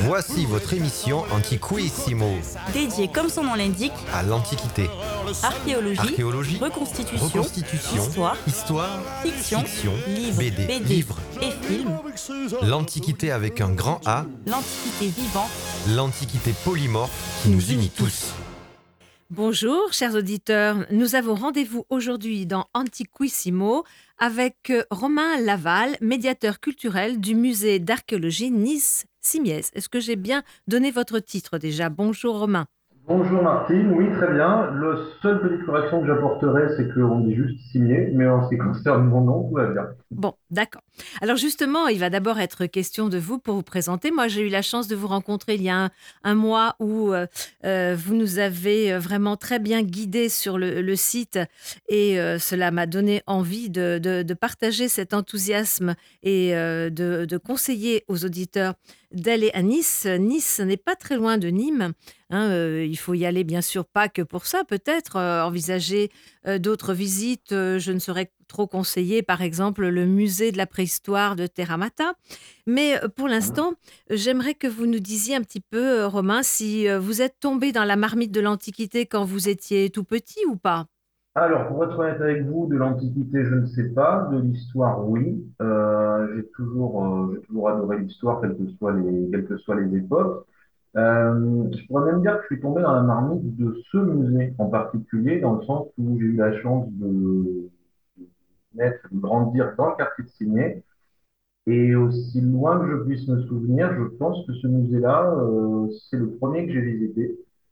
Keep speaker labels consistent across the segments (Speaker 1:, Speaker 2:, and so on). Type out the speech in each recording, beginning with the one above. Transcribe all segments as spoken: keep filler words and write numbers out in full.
Speaker 1: Voici votre émission Antiquissimo,
Speaker 2: dédiée, comme son nom l'indique,
Speaker 1: à l'Antiquité.
Speaker 2: Archéologie,
Speaker 1: Archéologie,
Speaker 2: reconstitution,
Speaker 1: reconstitution,
Speaker 2: histoire,
Speaker 1: histoire,
Speaker 2: fiction,
Speaker 1: fiction,
Speaker 2: livres,
Speaker 1: B D,
Speaker 2: B D
Speaker 1: livres.
Speaker 2: et films,
Speaker 1: L'Antiquité avec un grand A,
Speaker 2: l'Antiquité vivante.
Speaker 1: l'Antiquité polymorphe qui nous unit tous.
Speaker 3: Bonjour, chers auditeurs. Nous avons rendez-vous aujourd'hui dans Antiquissimo avec euh, Romain Laval, médiateur culturel du musée d'archéologie Nice-Simiez. Est-ce que j'ai bien donné votre titre déjà? Bonjour Romain.
Speaker 4: Bonjour Martine, oui très bien. La seule petite correction que j'apporterai, c'est qu'on dit juste signé, mais en ce qui concerne mon nom, tout va bien.
Speaker 3: Bon, d'accord. Alors justement, il va d'abord être question de vous pour vous présenter. Moi, j'ai eu la chance de vous rencontrer il y a un, un mois où euh, euh, vous nous avez vraiment très bien guidés sur le, le site et euh, cela m'a donné envie de, de- de partager cet enthousiasme et euh, de, de conseiller aux auditeurs d'aller à Nice. Nice n'est pas très loin de Nîmes. Hein, euh, il faut y aller bien sûr pas que pour ça, peut-être euh, envisager euh, d'autres visites. Euh, je ne saurais trop conseiller, par exemple, le musée de la préhistoire de Terra Mata. Mais euh, pour l'instant, euh, j'aimerais que vous nous disiez un petit peu, euh, Romain, si euh, vous êtes tombé dans la marmite de l'Antiquité quand vous étiez tout petit ou pas.
Speaker 4: Alors, pour être honnête avec vous, de l'Antiquité, je ne sais pas. De l'histoire, oui. Euh, j'ai toujours, euh, j'ai toujours adoré l'histoire, quelles que soient les, quelles que soient les époques. Euh, je pourrais même dire que je suis tombé dans la marmite de ce musée en particulier, dans le sens où j'ai eu la chance de, de naître, de grandir dans le quartier de Signé. Et aussi loin que je puisse me souvenir, je pense que ce musée-là, euh, c'est le premier que j'ai visité.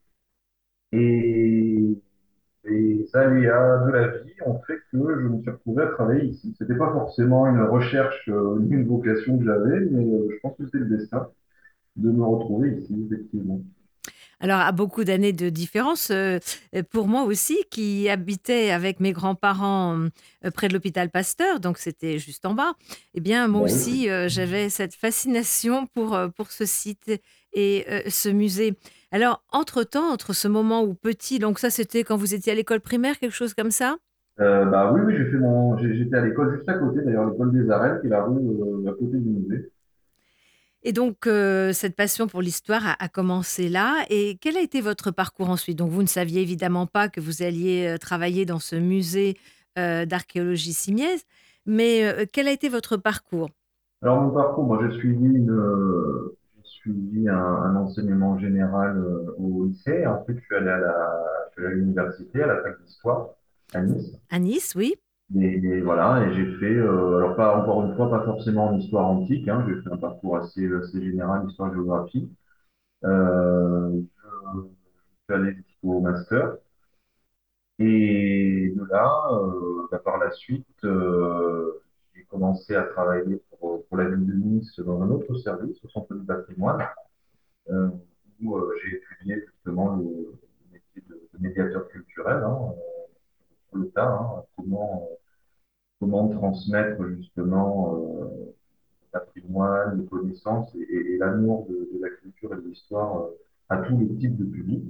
Speaker 4: Et les aléas de la vie ont fait que je me suis retrouvé à travailler ici. C'était pas forcément une recherche, euh, ni une vocation que j'avais, mais euh, je pense que c'était le destin de me retrouver ici, effectivement.
Speaker 3: Alors, à beaucoup d'années de différence, euh, euh, pour moi aussi, qui habitais avec mes grands-parents euh, près de l'hôpital Pasteur, donc c'était juste en bas, eh bien, moi
Speaker 4: Bah oui.
Speaker 3: aussi, euh, j'avais cette fascination pour, euh, pour ce site et euh, ce musée. Alors, entre-temps, entre ce moment où petit, donc ça, c'était quand vous étiez à l'école primaire, quelque chose comme ça?
Speaker 4: Euh, bah oui, oui, j'ai fait mon, j'ai- j'étais à l'école juste à côté, d'ailleurs, l'école des Arènes, qui est la rue euh, à côté du musée.
Speaker 3: Et donc, euh, cette passion pour l'histoire a, a commencé là. Et quel a été votre parcours ensuite? Donc, vous ne saviez évidemment pas que vous alliez euh, travailler dans ce musée euh, d'archéologie simiaise, mais euh, quel a été votre parcours?
Speaker 4: Alors mon parcours, moi j'ai suivi une, euh, j'ai suivi un, un enseignement général euh, au lycée. Ensuite, je suis allé à la, je suis allé à l'université, à la fac d'histoire à Nice.
Speaker 3: À Nice, oui.
Speaker 4: Et, et voilà, et j'ai fait, euh, alors pas encore une fois, pas forcément en histoire antique, hein, j'ai fait un parcours assez, assez général, histoire-géographie. Euh, je suis allé jusqu'au master. Et de là, euh, bah, par la suite, euh, j'ai commencé à travailler pour, pour la ville de Nice dans un autre service, au Centre du patrimoine, euh, où euh, j'ai étudié justement le, le métier de, de médiateur culturel, hein, euh, sur le tas, hein, comment, comment transmettre justement euh, le patrimoine, les connaissances et, et- et l'amour de, de la culture et de l'histoire euh, à tous les types de publics.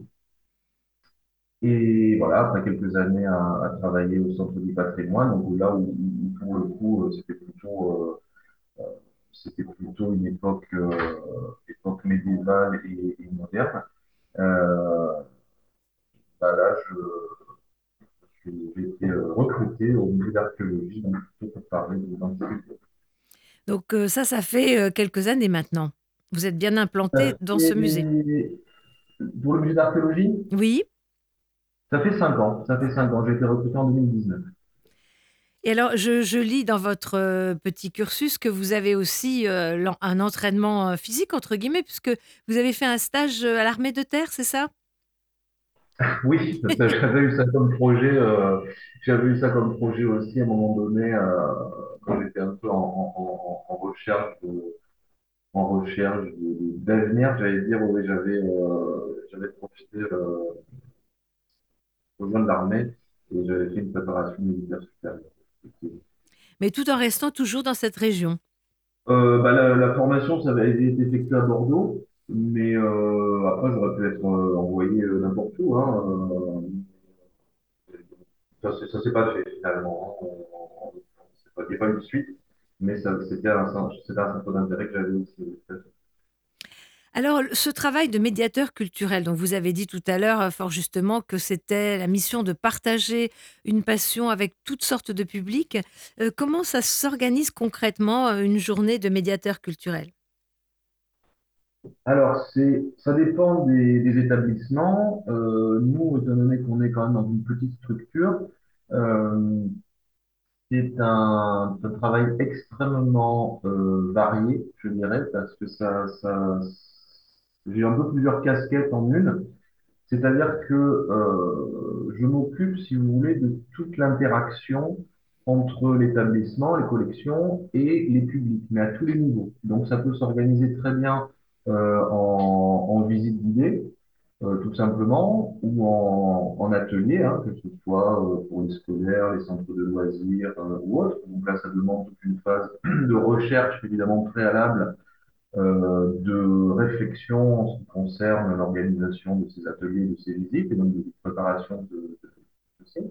Speaker 4: Et voilà, après quelques années à, à travailler au Centre du patrimoine, donc là où, où, pour le coup, euh, c'était plutôt, euh, c'était plutôt une époque, euh, époque médiévale et, et moderne. Euh, Bah là, je, je suis- j'ai été euh, recruté au musée d'archéologie, donc plutôt pour parler de l'Antiquité.
Speaker 3: Donc, euh, ça, ça fait euh, quelques années maintenant. Vous êtes bien
Speaker 4: Ça
Speaker 3: implanté dans ce musée.
Speaker 4: fait, pour le musée d'archéologie,
Speaker 3: Oui.
Speaker 4: ça fait cinq ans. Ça fait cinq ans. J'ai été recruté en deux mille dix-neuf.
Speaker 3: Et alors, je, je lis dans votre euh, petit cursus que vous avez aussi euh, l'en- un entraînement euh, physique, entre guillemets, puisque vous avez fait un stage euh, à l'armée de terre, c'est ça?
Speaker 4: Oui, ça, j'avais eu ça comme projet. Euh, j'avais eu ça comme projet aussi à un moment donné euh, quand j'étais un peu en, en, en, en recherche de, en recherche de- d'avenir, j'allais dire. Oui, j'avais euh, j'avais profité euh, de rejoindre l'armée et j'avais fait une préparation militaire supérieure.
Speaker 3: Mais tout en restant toujours dans cette région.
Speaker 4: Euh, bah, la, la formation, ça avait été effectuée à Bordeaux, mais euh, après j'aurais pu être euh, envoyé euh, n'importe où. Hein, euh, Ça, c'est- ça s'est pas fait finalement, hein. On- on- c'est pas- Il n'y a pas eu de suite, mais ça, c'était un, cent- c'était un centre d'intérêt que j'avais aussi.
Speaker 3: Alors, ce travail de médiateur culturel, dont vous avez dit tout à l'heure, euh, fort justement, que c'était la mission de partager une passion avec toutes sortes de publics, euh, comment ça s'organise concrètement, euh, une journée de médiateur culturel?
Speaker 4: Alors, c'est, ça dépend des, des établissements. Euh, nous, étant donné qu'on est quand même dans une petite structure, euh, c'est un, un travail extrêmement euh, varié, je dirais, parce que ça, ça, j'ai un peu plusieurs casquettes en une. C'est-à-dire que euh, je m'occupe, si vous voulez, de toute l'interaction entre l'établissement, les collections et les publics, mais à tous les niveaux. Donc ça peut s'organiser très bien euh, en, en visite guidée, euh, tout simplement, ou en, en atelier, hein, que ce soit euh, pour les scolaires, les centres de loisirs euh, ou autres. Donc là, ça demande toute une phase de recherche évidemment préalable, euh, de réflexion en ce qui concerne l'organisation de ces ateliers, de ces visites, et donc de préparation de, de, de ces.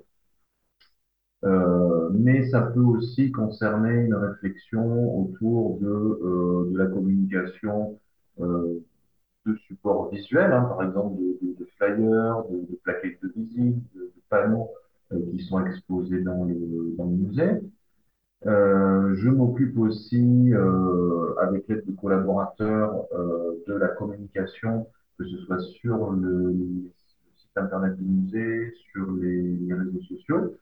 Speaker 4: Euh, mais ça peut aussi concerner une réflexion autour de, euh, de la communication euh, de supports visuels, hein, par exemple de, de, de flyers, de, de plaquettes de visite, de, de panneaux euh, qui sont exposés dans le, dans le musée. Euh, je m'occupe aussi, euh, avec l'aide de collaborateurs, euh, de la communication, que ce soit sur le, le site internet du musée, sur les, les réseaux sociaux.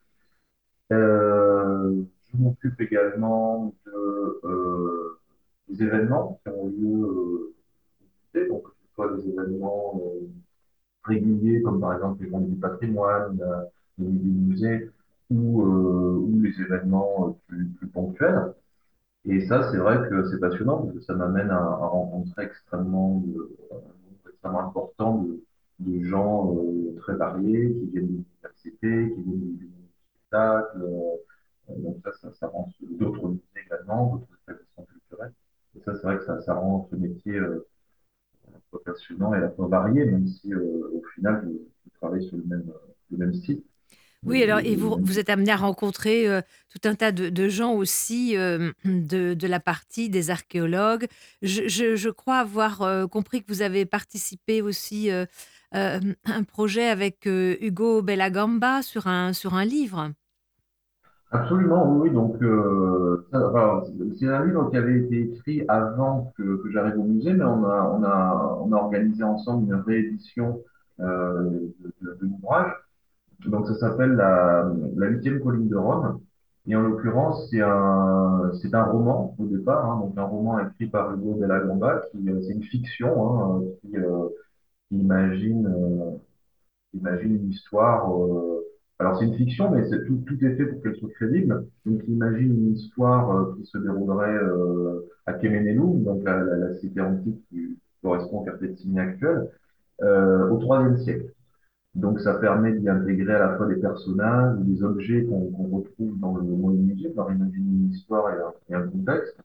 Speaker 4: Euh, je m'occupe également de, euh, des événements qui ont lieu euh, au musée, donc que ce soit des événements euh, réguliers, comme par exemple les journées du patrimoine, la- les nuits du musée, ou, euh, ou les événements euh, plus, plus ponctuels. Et ça, c'est vrai que c'est passionnant parce que ça m'amène à, à rencontrer extrêmement, de, un nombre extrêmement important de, de gens euh, très variés qui viennent de l'université, qui viennent du monde du spectacle. Euh, donc ça, ça, ça rend ce- d'autres musées également, d'autres établissements culturels. Et ça, c'est vrai que ça, ça rend ce métier euh, à la fois passionnant et à la fois varié, même si euh, au final, je, je travaille sur le même, le même site.
Speaker 3: Oui, alors,
Speaker 4: Le-
Speaker 3: et
Speaker 4: le
Speaker 3: vous,
Speaker 4: même-
Speaker 3: vous êtes amené à rencontrer euh, tout un tas de, de gens aussi euh, de, de la partie des archéologues. Je, je- je crois avoir euh, compris que vous avez participé aussi euh, euh, à un projet avec euh, Hugo Bellagamba sur un, sur un livre.
Speaker 4: Absolument, oui, oui. Donc, euh, ça, alors, c'est un livre qui avait été écrit avant que, que j'arrive au musée, mais on a, on a, on a organisé ensemble une réédition euh, de, de, de l'ouvrage. Donc, ça s'appelle la, la huitième colline de Rome. Et en l'occurrence, c'est un, c'est un roman au départ, hein, donc un roman écrit par Hugo Della Gamba, qui, euh, c'est une fiction, hein, qui, euh, qui imagine euh, imagine une histoire. Euh, alors c'est une fiction, mais c'est tout, tout est fait pour qu'elle soit crédible. Donc il imagine une histoire euh, qui se déroulerait euh, à Kemenelum, donc la, la, la cité antique qui correspond au quartier de Signy actuel, euh, au troisième siècle. Donc ça permet d'y intégrer à la fois des personnages, des objets qu'on qu'on retrouve dans le Moyen Musée, par imaginer une histoire et un, et un contexte.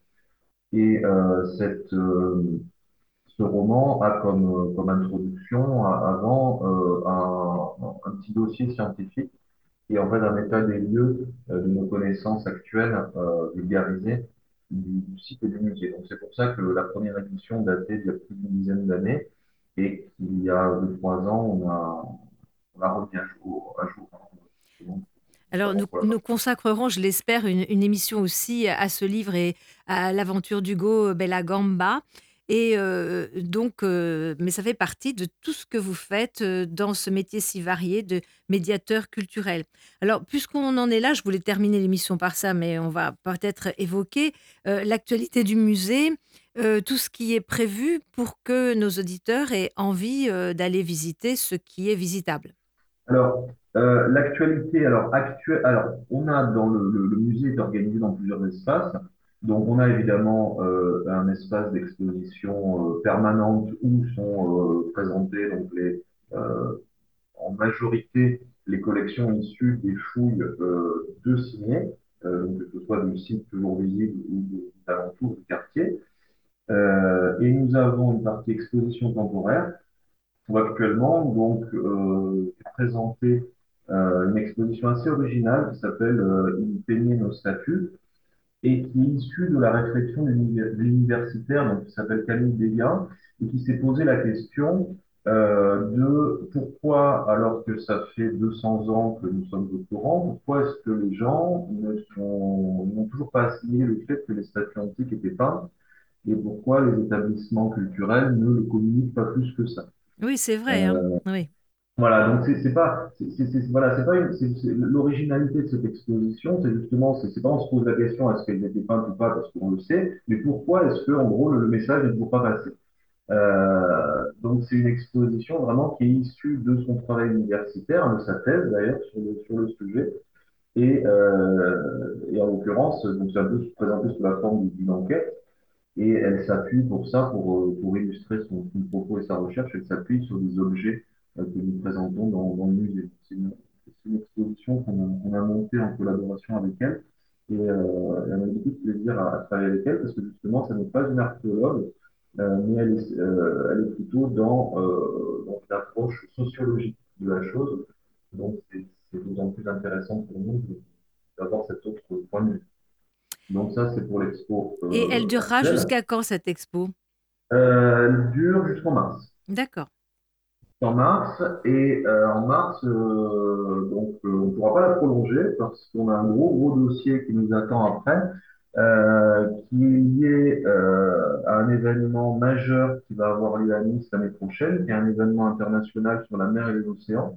Speaker 4: Et euh, cette, euh, ce roman a comme, euh, comme introduction a- avant euh, un, un petit dossier scientifique qui est en fait un état des lieux euh, de nos connaissances actuelles euh, vulgarisées du, du site et du musée. Donc c'est pour ça que la première édition datait d'il y a plus d'une dizaine d'années et qu'il y a deux, trois ans, on a, on a remis à jour, à jour, hein, justement,
Speaker 3: Alors, nous,
Speaker 4: pour la
Speaker 3: nous
Speaker 4: partie.
Speaker 3: consacrerons, je l'espère, une, une émission aussi à ce livre et à l'aventure d'Hugo Bellagamba. Et euh, donc, euh, mais ça fait partie de tout ce que vous faites euh, dans ce métier si varié de médiateur culturel. Alors, puisqu'on en est là, je voulais terminer l'émission par ça, mais on va peut-être évoquer euh, l'actualité du musée, euh, tout ce qui est prévu pour que nos auditeurs aient envie euh, d'aller visiter ce qui est visitable.
Speaker 4: Alors, euh, l'actualité, alors, actuelle, alors, on a dans le, le, le musée est organisé dans plusieurs espaces. Donc, on a évidemment euh, un espace d'exposition euh, permanente où sont euh, présentées donc les, euh, en majorité les collections issues des fouilles euh, de Signé, euh, donc que ce soit du site toujours visible ou des alentours du quartier. Euh, et nous avons une partie exposition temporaire où actuellement donc euh, est présentée euh, une exposition assez originale qui s'appelle euh, Il peignait nos statues. et qui est issu de la réflexion d'univers- d'universitaire, donc qui s'appelle Camille Delia, et qui s'est posé la question euh, de pourquoi, alors que ça fait deux cents ans que nous sommes au courant, pourquoi est-ce que les gens ne sont, n'ont toujours pas assimilé le fait que les statues antiques étaient peintes, et pourquoi les établissements culturels ne le communiquent pas plus que ça.
Speaker 3: Oui, c'est vrai, hein. Oui.
Speaker 4: Voilà, donc c'est c'est pas, c'est c'est- c'est- voilà, c'est pas une, c'est c'est- l'originalité de cette exposition, c'est justement, c'est c'est pas on se pose la question est-ce qu'elles étaient peintes ou pas parce qu'on le sait, mais pourquoi est-ce que en gros le, le message n'est toujours pas passé. Euh, donc c'est une exposition vraiment qui est issue de son travail universitaire, de sa thèse d'ailleurs sur le sur le sujet, et euh, et en l'occurrence donc c'est un peu présenté sous la forme d'une enquête. Et elle s'appuie pour ça, pour, euh, pour illustrer son, son propos et sa recherche, elle s'appuie sur des objets euh, que nous présentons dans, dans le musée. C'est une, c'est une exposition qu'on a, qu'on a montée en collaboration avec elle. Et euh, elle a beaucoup de plaisir à, à travailler avec elle parce que justement, ça n'est pas une archéologue, euh, mais elle est, euh, elle est plutôt dans, euh, dans une approche sociologique de la chose. Donc, c'est c'est d'autant plus intéressant pour nous de- d'avoir cet autre point de vue. Donc ça, c'est pour l'expo
Speaker 3: Et elle
Speaker 4: euh,
Speaker 3: durera
Speaker 4: actuelle.
Speaker 3: jusqu'à quand cette expo?
Speaker 4: Euh, elle dure jusqu'en mars.
Speaker 3: D'accord.
Speaker 4: En mars, et euh, en mars, euh, donc euh, on ne pourra pas la prolonger parce qu'on a un gros, gros dossier qui nous attend après, euh, qui est lié euh, à un événement majeur qui va avoir lieu à Nice l'année prochaine, qui est un événement international sur la mer et les océans.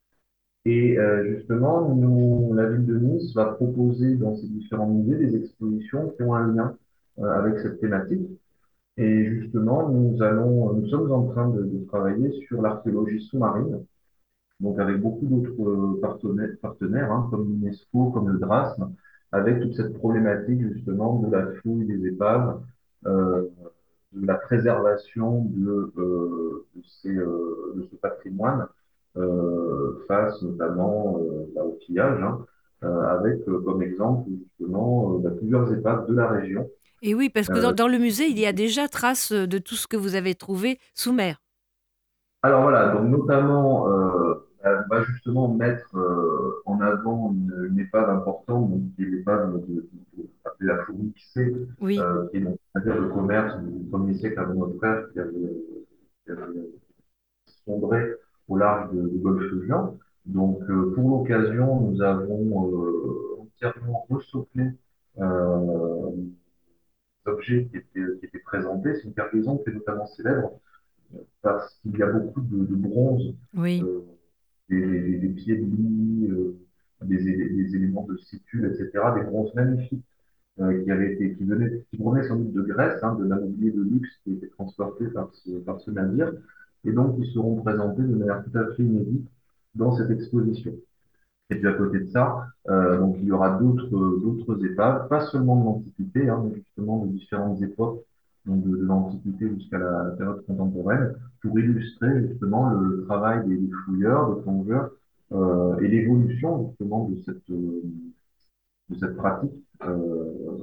Speaker 4: Et euh, justement, nous, la ville de Nice va proposer dans ses différents musées des expositions qui ont un lien euh, avec cette thématique. Et justement, nous allons, nous sommes en train de, de travailler sur l'archéologie sous-marine, donc avec beaucoup d'autres euh, partenaires, partenaires hein, comme l'UNESCO, comme le DRASM, avec toute cette problématique justement de la fouille des épaves, euh, de la préservation de, euh, de, ces, euh, de ce patrimoine euh, face notamment euh, bah, au pillage, hein, euh, avec euh, comme exemple justement euh, bah, plusieurs épaves de la région.
Speaker 3: Et oui, parce que dans,
Speaker 4: Euh,
Speaker 3: dans le musée, il y a déjà trace de tout ce que vous avez trouvé sous mer.
Speaker 4: Alors voilà, donc notamment, euh, on va justement mettre euh, en avant une, une épave importante, donc qui est l'épave de, de, de- appelée la Fourmi C,
Speaker 3: Oui.
Speaker 4: euh, qui est donc un navire de commerce du premier siècle avant notre ère, qui avait, qui avait sombré au large de, de Golfe-Juan. Donc euh, pour l'occasion, nous avons euh, entièrement ressoufflé euh, les objets qui étaient, qui étaient présentés. C'est une cargaison qui est notamment célèbre parce qu'il y a beaucoup de, de bronze,
Speaker 3: Oui.
Speaker 4: euh, des, des- des pieds de lit, euh, des, élé- des éléments de situle, et cetera, des bronzes magnifiques euh, qui avaient été, qui venaient, qui provenaient sans doute de Grèce, hein, de l'immobilier de luxe qui était transporté par ce, par ce navire, et donc ils seront présentés de manière tout à fait inédite dans cette exposition. Et puis à côté de ça, euh, donc il y aura d'autres d'autres épaves, pas seulement de l'Antiquité, hein, mais justement de différentes époques, donc de, de l'Antiquité jusqu'à la période contemporaine, pour illustrer justement le, le travail des, des fouilleurs, des plongeurs, euh, et l'évolution justement de cette euh, de cette pratique euh,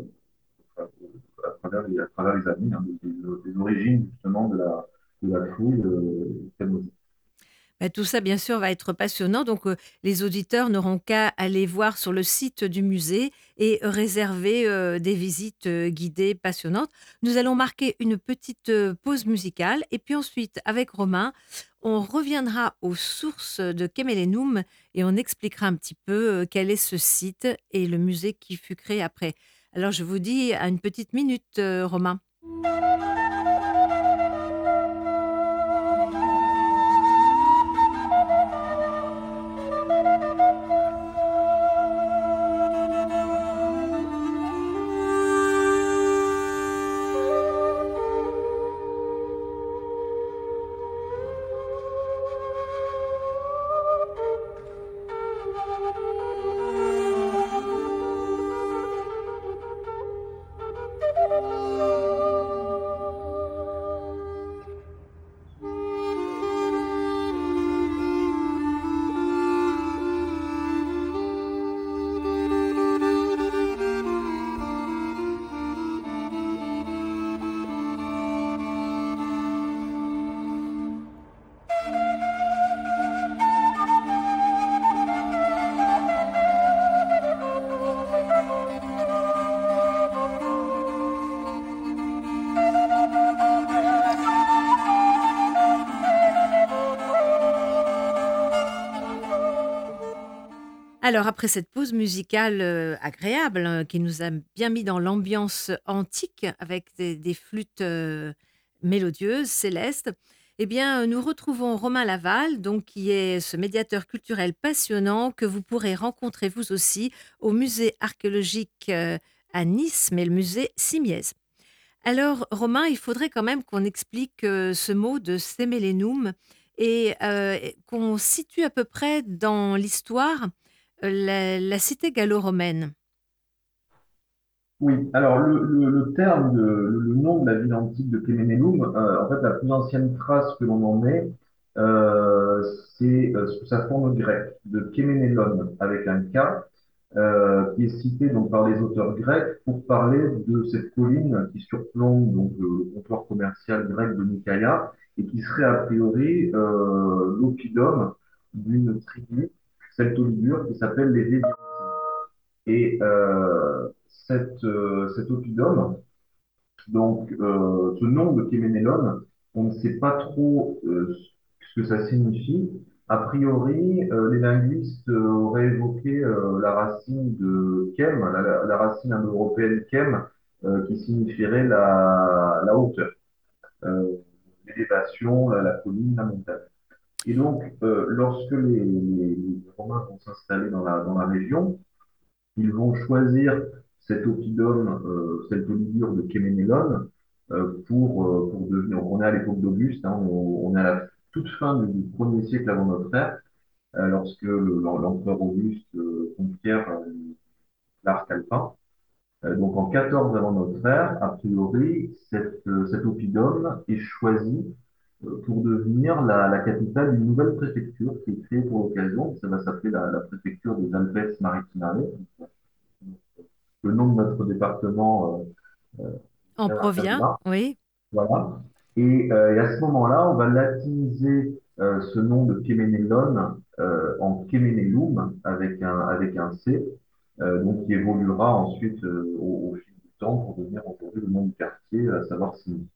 Speaker 4: à travers les, à travers les années, hein, des, des- des origines justement de la de la fouille euh, canoïsée.
Speaker 3: Bah, tout ça, bien sûr, va être passionnant. Donc, euh, les auditeurs n'auront qu'à aller voir sur le site du musée et réserver euh, des visites euh, guidées passionnantes. Nous allons marquer une petite euh, pause musicale et puis ensuite, avec Romain, on reviendra aux sources de Kemelenum et on expliquera un petit peu euh, quel est ce site et le musée qui fut créé après. Alors, je vous dis à une petite minute, euh, Romain. Alors, après cette pause musicale euh, agréable, hein, qui nous a bien mis dans l'ambiance antique avec des, des flûtes euh, mélodieuses, célestes, eh bien, euh, nous retrouvons Romain Laval, donc, qui est ce médiateur culturel passionnant que vous pourrez rencontrer vous aussi au musée archéologique euh, à Nice, mais le musée Simiez. Alors, Romain, il faudrait quand même qu'on explique euh, ce mot de sémélénum et euh, qu'on situe à peu près dans l'histoire euh, la, la cité gallo-romaine.
Speaker 4: Oui, alors le, le, le terme, de, le, le nom de la ville antique de Kemenelum, euh, en fait, la plus ancienne trace que l'on en ait, euh, c'est euh, sous sa forme grecque, de Kemenelon, avec un K, euh, qui est cité donc par les auteurs grecs pour parler de cette colline qui surplombe donc le, le comptoir commercial grec de Nicaïa et qui serait a priori euh, l'oppidum d'une tribu celto-ligure qui s'appelle les Védici. Et euh, cette, euh, cet oppidum, donc euh, ce nom de Kéménélon, on ne sait pas trop euh, ce que ça signifie. A priori, euh, les linguistes euh, auraient évoqué euh, la racine de Kem, la, la- la racine indo-européenne Kem, euh, qui signifierait la, la hauteur, euh, l'élévation, la, la colline, la montagne. Et donc, euh, lorsque les, les- les Romains vont s'installer dans la, dans la région, ils vont choisir cet oppidum, euh, cette olivure de Kéménélon, euh, pour, euh, pour devenir. On est à l'époque d'Auguste, hein, on, on est à la toute fin du, du premier siècle avant notre ère, euh, lorsque le- l'empereur Auguste euh, conquiert euh, l'arc alpin. Euh, donc en quatorze avant notre ère, a priori, cette, euh, cet oppidum est choisi euh, pour devenir la, la capitale d'une nouvelle préfecture qui est créée pour l'occasion. Ça va s'appeler la, la préfecture des Alpes Maritime, le nom de notre département euh,
Speaker 3: On
Speaker 4: euh, vient de
Speaker 3: provient,
Speaker 4: là.
Speaker 3: oui.
Speaker 4: Voilà. Et, euh, et à ce moment-là, on va latiniser euh, ce nom de Kéménélon euh, en Kéménélum avec un, avec un C, euh, donc qui évoluera ensuite euh, au, au fil du temps pour devenir aujourd'hui le nom du quartier, à savoir Simi.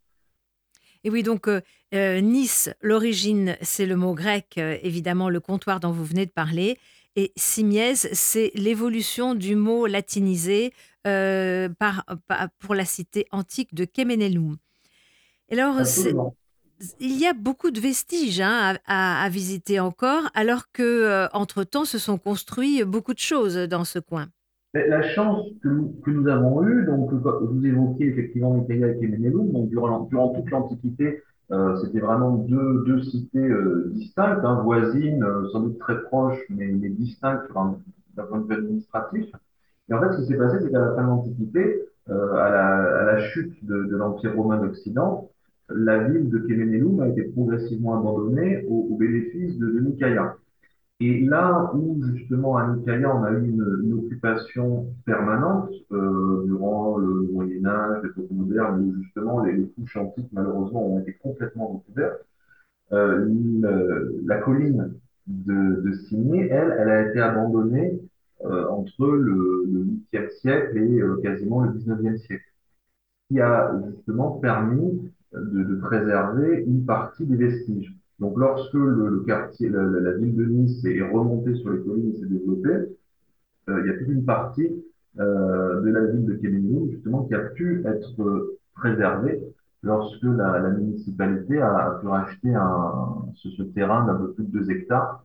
Speaker 3: Et oui, donc euh, euh, Nice, l'origine, c'est le mot grec, euh, évidemment, le comptoir dont vous venez de parler. Et Simiez, c'est l'évolution du mot latinisé euh, par, par- pour la cité antique de Kemenelum. Et alors, c'est-
Speaker 4: Absolument.
Speaker 3: il y a beaucoup de vestiges hein, à, à- à visiter encore, alors que, euh, entre-temps, se sont construits beaucoup de choses dans ce coin.
Speaker 4: Mais la chance que nous, que nous avons eue, donc euh, vous évoquiez effectivement Nicaea et Kéménéloum, donc durant, durant toute l'Antiquité, euh, c'était vraiment deux, deux cités euh, distinctes, hein, voisines, euh, sans doute très proches, mais, mais distinctes sur un- d'un point de vue administratif. Et en fait, ce qui s'est passé, c'est qu'à la fin de l'Antiquité, euh, à la, à la chute de, de l'Empire romain d'Occident, la ville de Kéménéloum a été progressivement abandonnée au, au bénéfice de, de Nicaea. Et là où justement à Nicaïa, on a eu une, une occupation permanente euh, durant le Moyen Âge, l'époque moderne, où justement les, les couches antiques malheureusement ont été complètement recouvertes, euh, le- la colline de, de Cimiez, elle, elle a été abandonnée euh, entre le, le huitième siècle et euh, quasiment le dix-neuvième siècle, qui a justement permis de, de préserver une partie des vestiges. Donc, lorsque le, le quartier, la, la- la ville de Nice est remontée sur les collines et s'est développée, euh, il y a toute une partie euh, de la ville de Quéménéo, justement, qui a pu être euh, préservée lorsque la, la municipalité a, a pu racheter un, ce, ce terrain d'un peu plus de deux hectares,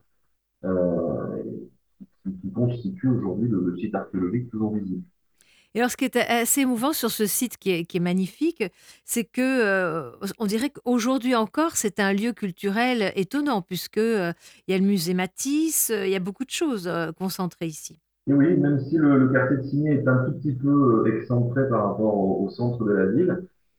Speaker 4: euh, qui, qui constitue aujourd'hui le, le site archéologique toujours visible.
Speaker 3: Et alors, ce qui est assez émouvant sur ce site qui est, qui est magnifique, c'est que euh, on dirait qu'aujourd'hui encore, c'est un lieu culturel étonnant, puisque euh, il y a le musée Matisse, euh, il y a beaucoup de choses euh, concentrées ici.
Speaker 4: Et oui, même si le, le quartier de Signé est un tout petit peu euh, excentré par rapport au, au centre de la ville,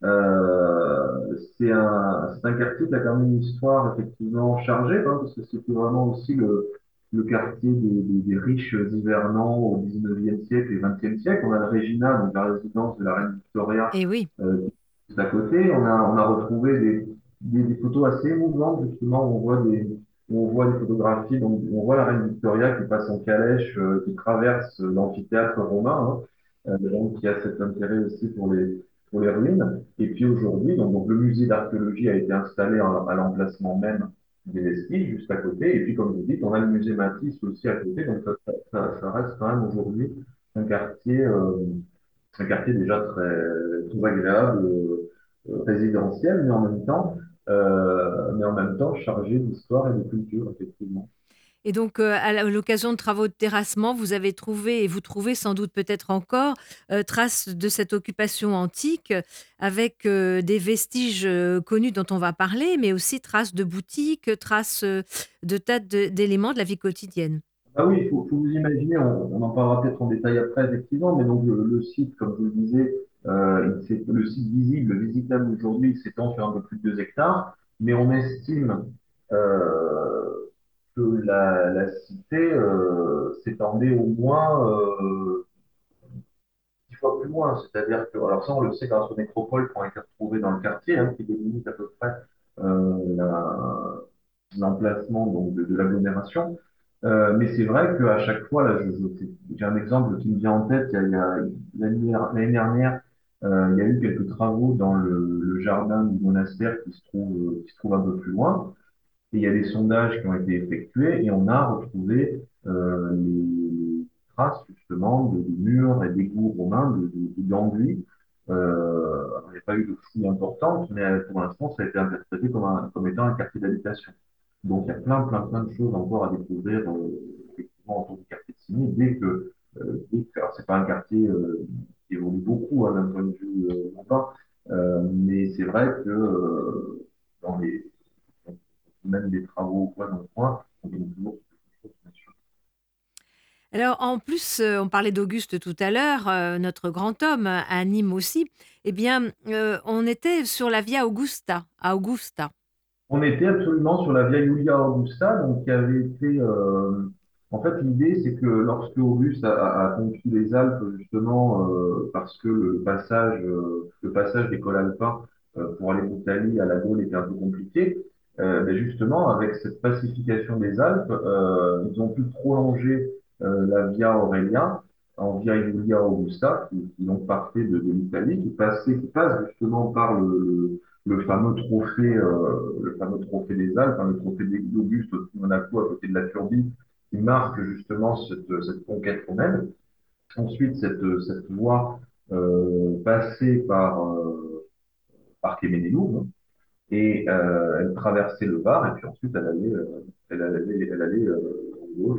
Speaker 4: euh, c'est un, c'est un quartier qui a quand même une histoire effectivement chargée, hein, parce que c'était vraiment aussi le, le quartier des, des, des riches hivernants au dix-neuvième siècle et vingtième siècle. On a le Regina, donc la résidence de la reine Victoria,
Speaker 3: Et oui.
Speaker 4: euh, juste à côté. On a, on a retrouvé des, des, des photos assez émouvantes, justement, où on voit des, où on voit des photographies, donc on voit la reine Victoria qui passe en calèche, euh, qui traverse l'amphithéâtre romain, hein, euh, donc qui a cet intérêt aussi pour les, pour les ruines. Et puis aujourd'hui, donc, donc le musée d'archéologie a été installé en- à l'emplacement même des vestiges, juste à côté. Et puis, comme vous dites, on a le musée Matisse aussi à côté, donc ça, ça ça, ça reste quand même aujourd'hui un quartier, euh, un quartier déjà très, très agréable, euh, euh, résidentiel, mais en même temps, euh, mais en même temps chargé d'histoire et de culture, effectivement.
Speaker 3: Et donc, euh, à la- l'occasion de travaux de terrassement, vous avez trouvé, et vous trouvez sans doute peut-être encore, euh, traces de cette occupation antique euh, avec euh, des vestiges euh, connus dont on va parler, mais aussi traces de boutiques, traces euh, de tas de- d'éléments de la vie quotidienne.
Speaker 4: Ah oui, il faut, faut vous imaginer, on, on en parlera peut-être en détail après, effectivement, mais donc le, le site, comme je vous le disais, euh, il s'est- le site visible, visitable aujourd'hui, il s'étend sur un peu plus de deux hectares, mais on estime euh, que la, la cité euh, s'étendait au moins euh, dix fois plus loin. C'est-à-dire que, alors ça, on le sait grâce aux nécropoles qui ont été retrouvées dans le quartier, hein, qui délimitent à peu près euh, la- l'emplacement donc de, de l'agglomération. Euh, mais c'est vrai qu'à chaque fois, là, je, je- j'ai un exemple qui me vient en tête. Il y a, il y a- l'année l'année dernière, euh, il y a eu quelques travaux dans le, le jardin du monastère qui se trouve, qui se trouve un peu plus loin. Et il y a des sondages qui ont été effectués et on a retrouvé euh, les traces justement de, de murs et d'égouts romains, de, de, de ganguis. Euh, alors, il n'y a pas eu de fouilles importantes, mais euh, pour l'instant, ça a été interprété comme, un, comme étant un quartier d'habitation. Donc il y a plein, plein, plein de choses encore à découvrir euh, effectivement autour du quartier de Signy. Dès que, euh, dès que alors c'est pas un quartier euh, qui évolue beaucoup hein, d'un point de vue euh, urbain, euh, mais c'est vrai que euh, dans les même des travaux au coin dans le coin, on trouve toujours quelque chose, bien sûr.
Speaker 3: Alors, en plus, euh, on parlait d'Auguste tout à l'heure, euh, notre grand homme, euh, à Nîmes aussi. Eh bien, euh, on était sur la Via Augusta, à Augusta.
Speaker 4: On était absolument sur la Via Julia Augusta, donc qui avait été. Euh, en fait, l'idée, c'est que lorsque Auguste a, a, a conquis les Alpes, justement, euh, parce que le passage, euh, le passage des cols alpins euh, pour aller d'Italie à la Gaule était un peu compliqué, euh, ben justement, avec cette pacification des Alpes, euh, ils ont pu prolonger euh, la Via Aurelia en Via Julia Augusta, qui, qui donc partait de, de l'Italie, qui passait, qui passe justement par le, le le fameux trophée, euh, le fameux trophée des Alpes, hein, le trophée d'Auguste au Monaco à côté de la Turbie, qui marque justement cette, cette conquête romaine. Ensuite, cette, cette voie euh, passée par, euh, par Chéménéloum et euh, elle traversait le Var et puis ensuite elle allait, euh, elle allait, elle allait euh, en gauche,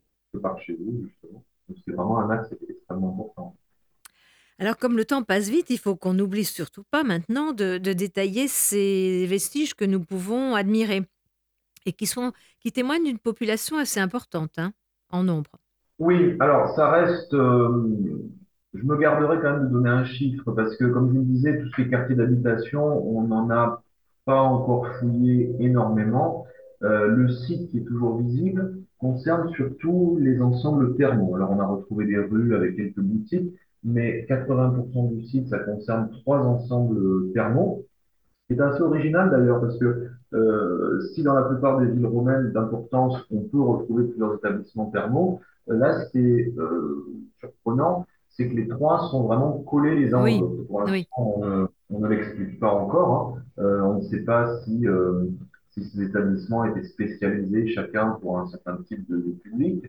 Speaker 4: par chez vous justement. Donc c'est vraiment un axe extrêmement important.
Speaker 3: Alors, comme le temps passe vite, il faut qu'on n'oublie surtout pas maintenant de, de détailler ces vestiges que nous pouvons admirer et qui, sont, qui témoignent d'une population assez importante hein, en nombre.
Speaker 4: Oui, alors ça reste. Euh, je me garderai quand même de donner un chiffre parce que, comme je vous le disais, tous ces quartiers d'habitation, on n'en a pas encore fouillé énormément. Euh, le site qui est toujours visible concerne surtout les ensembles thermaux. Alors, on a retrouvé des rues avec quelques boutiques, mais quatre-vingts pour cent du site, ça concerne trois ensembles thermaux. C'est assez original d'ailleurs parce que euh, si dans la plupart des villes romaines d'importance, on peut retrouver plusieurs établissements thermaux, euh, là, ce qui est euh, surprenant, c'est que les trois sont vraiment collés les uns aux
Speaker 3: Oui,
Speaker 4: autres. Pour l'instant,
Speaker 3: oui.
Speaker 4: on ne, on ne l'explique pas encore. Hein. Euh, on ne sait pas si, euh, si ces établissements étaient spécialisés chacun pour un certain type de, de public.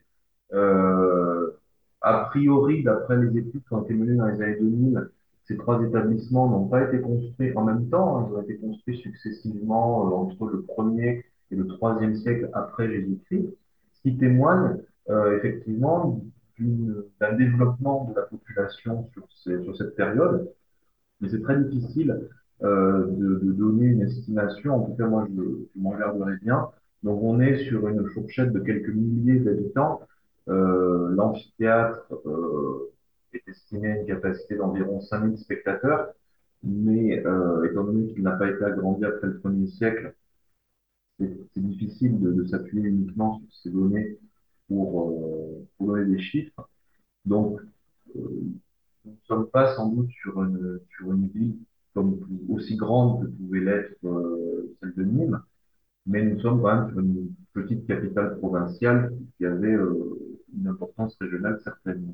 Speaker 4: Euh, a priori, d'après les études qui ont été menées dans les années deux mille, ces trois établissements n'ont pas été construits en même temps. Hein. Ils ont été construits successivement euh, entre le premier et le troisième siècle après Jésus-Christ, ce qui témoigne euh, effectivement d'une- d'un développement de la population sur, ces- sur cette période. Mais c'est très difficile euh, de, de donner une estimation. En tout cas, moi, je, je m'en garderai bien. Donc, on est sur une fourchette de quelques milliers d'habitants. Euh, l'amphithéâtre euh, est estimé à une capacité d'environ cinq mille spectateurs. Mais euh, étant donné qu'il n'a pas été agrandi après le premier siècle, c'est c'est difficile de, de s'appuyer uniquement sur ces données pour, euh, pour donner des chiffres. Donc, euh, nous ne sommes pas sans doute sur une, sur une ville comme, aussi grande que pouvait l'être euh, celle de Nîmes, mais nous sommes quand même sur une petite capitale provinciale qui avait euh, une importance régionale certaine.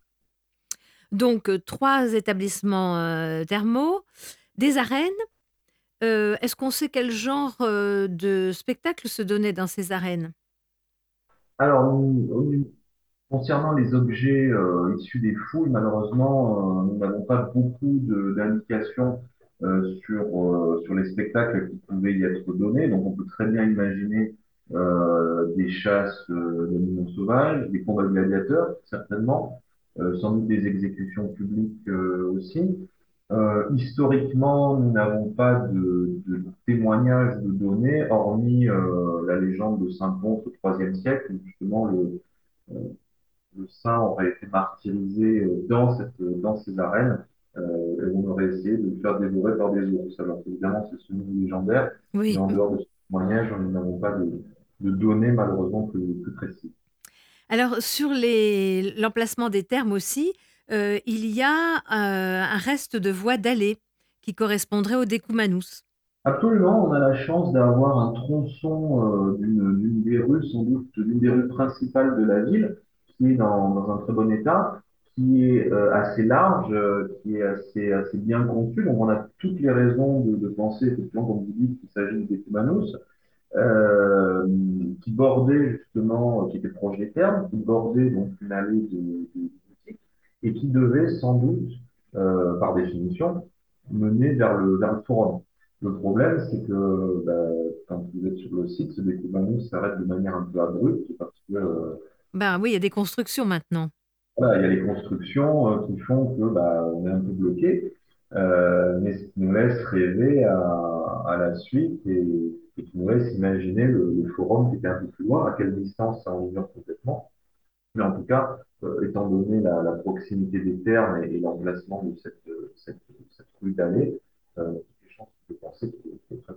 Speaker 3: Donc, euh, trois établissements euh, thermaux, des arènes. Euh, Est-ce qu'on sait quel genre euh, de spectacle se donnait dans ces arènes?
Speaker 4: Alors, nous- Concernant les objets euh, issus des fouilles, malheureusement, euh, nous n'avons pas beaucoup de- d'indications euh, sur, euh, sur les spectacles qui pouvaient y être donnés. Donc, on peut très bien imaginer euh, des chasses euh, d'animaux sauvages, des combats de gladiateurs, certainement, euh, sans doute des exécutions publiques euh, aussi. Euh, historiquement, nous n'avons pas de, de témoignages de données, hormis euh, la légende de Saint-Pons au troisième siècle, où justement le le saint aurait été martyrisé euh, dans cette, dans ces arènes, euh, et on aurait essayé de le faire dévorer par des ours. Alors évidemment, c'est ce nom légendaire, mais
Speaker 3: Oui.
Speaker 4: en dehors de ce témoignage, nous n'avons pas de, de données malheureusement plus, plus précises.
Speaker 3: Alors, sur les l'emplacement des thermes aussi, heu, il y a, heu, un reste de voie dallée qui correspondrait au Decumanus.
Speaker 4: Absolument, on a la chance d'avoir un tronçon euh, d'une d'une des rues, sans doute d'une des rues principales de la ville, qui est dans, dans un très bon état, qui est euh, assez large, euh, qui est assez, assez bien conçu. Donc on a toutes les raisons de, de penser, effectivement, comme vous dites, qu'il s'agit des Cumanos, euh, qui bordait justement, qui était proche des thermes, qui bordait donc une allée de, de boutiques et qui devait sans doute, euh, par définition, mener vers le, vers le forum. Le problème, c'est que bah, quand vous êtes sur le site, ce découpage s'arrête de manière un peu abrupte parce que euh,
Speaker 3: Ben oui, il y a des constructions maintenant.
Speaker 4: voilà, il y a les constructions euh, qui font que bah, on est un peu bloqué, euh, mais ce qui nous laisse rêver à, à la suite et, et qui nous laisse imaginer le, le forum qui était un peu plus loin, à quelle distance ça en ignore complètement. Mais en tout cas, euh, étant donné la, la proximité des termes et, et l'emplacement de cette, cette, cette rue d'allée, euh, j'ai chance de penser qu'il est qu'il est très.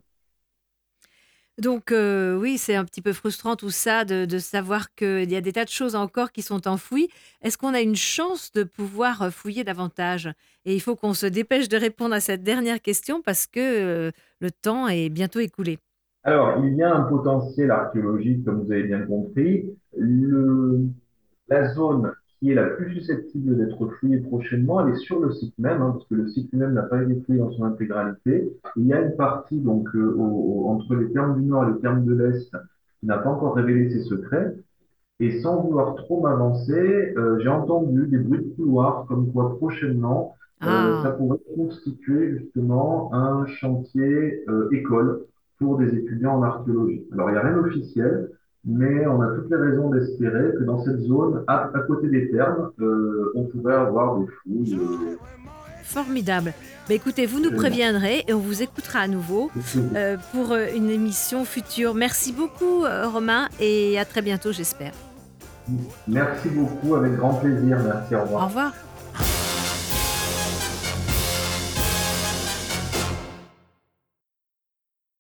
Speaker 3: Donc heu, oui, c'est un petit peu frustrant tout ça de de savoir qu'il y a des tas de choses encore qui sont enfouies. Est-ce qu'on a une chance de pouvoir, heu, fouiller davantage? Et il faut qu'on se dépêche de répondre à cette dernière question parce que, heu, le temps est bientôt écoulé.
Speaker 4: Alors, il y a un potentiel archéologique, comme vous avez bien compris. Le, la zone qui est la plus susceptible d'être fouillée prochainement, elle est sur le site même, hein, parce que le site lui-même n'a pas été fouillé dans son intégralité. Il y a une partie donc euh, au- au- entre les termes du Nord et les termes de l'Est qui n'a pas encore révélé ses secrets. Et sans vouloir trop m'avancer, euh, j'ai entendu des bruits de couloir comme quoi prochainement, euh, ça
Speaker 3: Ah!
Speaker 4: pourrait constituer justement un chantier euh, école pour des étudiants en archéologie. Alors il n'y a rien d'officiel, mais on a toutes les raisons d'espérer que dans cette zone, à, à côté des thermes, euh, on pourrait avoir des fouilles. Euh,
Speaker 3: Formidable. Bah, écoutez, vous nous
Speaker 4: prochainement.
Speaker 3: préviendrez et on vous écoutera à nouveau, heu, pour, heu, une émission future. Merci beaucoup, heu, Romain et à très bientôt, j'espère.
Speaker 4: Merci beaucoup, avec grand plaisir. Merci, au
Speaker 3: Au
Speaker 4: revoir.
Speaker 3: revoir.